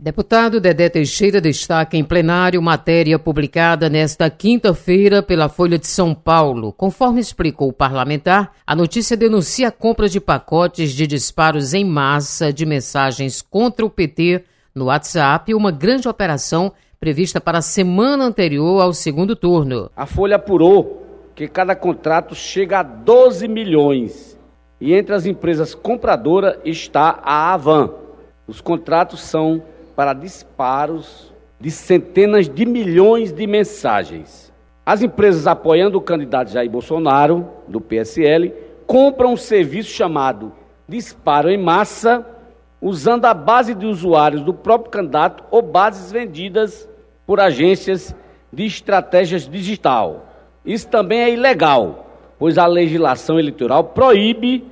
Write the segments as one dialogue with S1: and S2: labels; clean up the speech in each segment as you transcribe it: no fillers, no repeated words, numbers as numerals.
S1: Deputado Dedé Teixeira destaca em plenário matéria publicada nesta quinta-feira pela Folha de São Paulo. Conforme explicou o parlamentar, a notícia denuncia a compra de pacotes de disparos em massa de mensagens contra o PT no WhatsApp, uma grande operação prevista para a semana anterior ao segundo turno.
S2: A Folha apurou que cada contrato chega a 12 milhões e entre as empresas compradoras está a Avan. Os contratos são para disparos de centenas de milhões de mensagens. As empresas apoiando o candidato Jair Bolsonaro, do PSL, compram um serviço chamado disparo em massa, usando a base de usuários do próprio candidato ou bases vendidas por agências de estratégias digital. Isso também é ilegal, pois a legislação eleitoral proíbe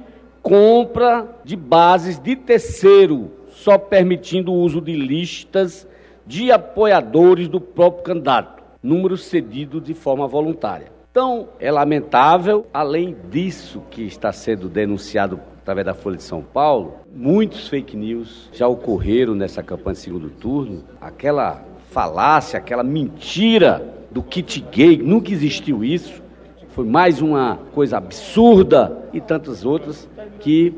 S2: compra de bases de terceiro, só permitindo o uso de listas de apoiadores do próprio candidato, números cedidos de forma voluntária. Então, é lamentável, além disso que está sendo denunciado através da Folha de São Paulo, muitos fake news já ocorreram nessa campanha de segundo turno. Aquela falácia, aquela mentira do kit gay, nunca existiu isso, foi mais uma coisa absurda e tantas outras que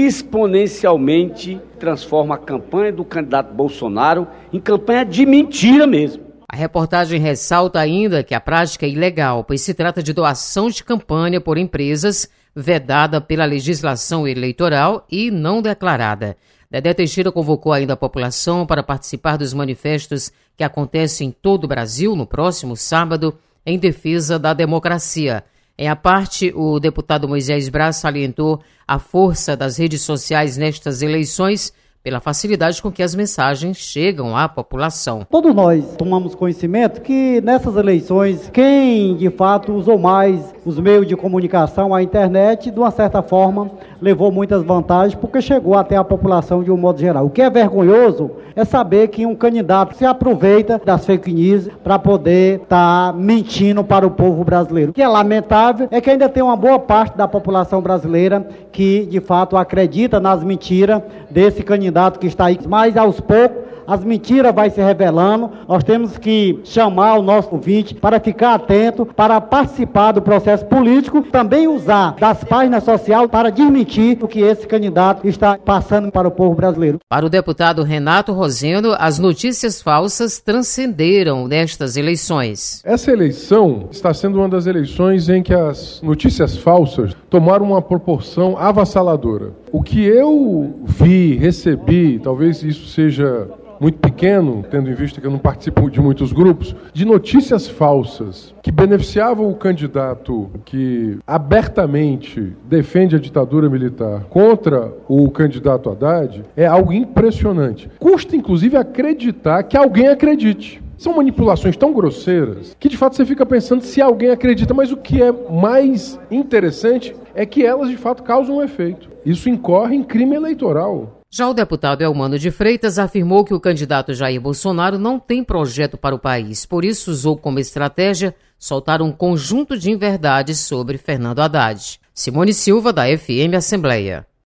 S2: exponencialmente transforma a campanha do candidato Bolsonaro em campanha de mentira mesmo.
S1: A reportagem ressalta ainda que a prática é ilegal, pois se trata de doação de campanha por empresas vedada pela legislação eleitoral e não declarada. Dedé Teixeira convocou ainda a população para participar dos manifestos que acontecem em todo o Brasil no próximo sábado em defesa da democracia. Em a parte, o deputado Moisés Braz salientou a força das redes sociais nestas eleições pela facilidade com que as mensagens chegam à população.
S3: Todos nós tomamos conhecimento que nessas eleições, quem de fato usou mais os meios de comunicação, a internet, de uma certa forma, levou muitas vantagens porque chegou até a população de um modo geral. O que é vergonhoso é saber que um candidato se aproveita das fake news para poder estar mentindo para o povo brasileiro. O que é lamentável é que ainda tem uma boa parte da população brasileira que de fato acredita nas mentiras desse candidato que está aí, mas aos poucos as mentiras vão se revelando. Nós temos que chamar o nosso ouvinte para ficar atento, para participar do processo político, também usar das páginas sociais para desmentir o que esse candidato está passando para o povo brasileiro.
S1: Para o deputado Renato Rosendo, as notícias falsas transcenderam nestas eleições.
S4: Essa eleição está sendo uma das eleições em que as notícias falsas tomaram uma proporção avassaladora. O que eu vi, recebi, talvez isso seja muito pequeno, tendo em vista que eu não participo de muitos grupos, de notícias falsas que beneficiavam o candidato que abertamente defende a ditadura militar contra o candidato Haddad, é algo impressionante. Custa, inclusive, acreditar que alguém acredite. São manipulações tão grosseiras que, de fato, você fica pensando se alguém acredita, mas o que é mais interessante é que elas, de fato, causam um efeito. Isso incorre em crime eleitoral.
S1: Já o deputado Elmano de Freitas afirmou que o candidato Jair Bolsonaro não tem projeto para o país, por isso usou como estratégia soltar um conjunto de inverdades sobre Fernando Haddad. Simone Silva, da FM Assembleia.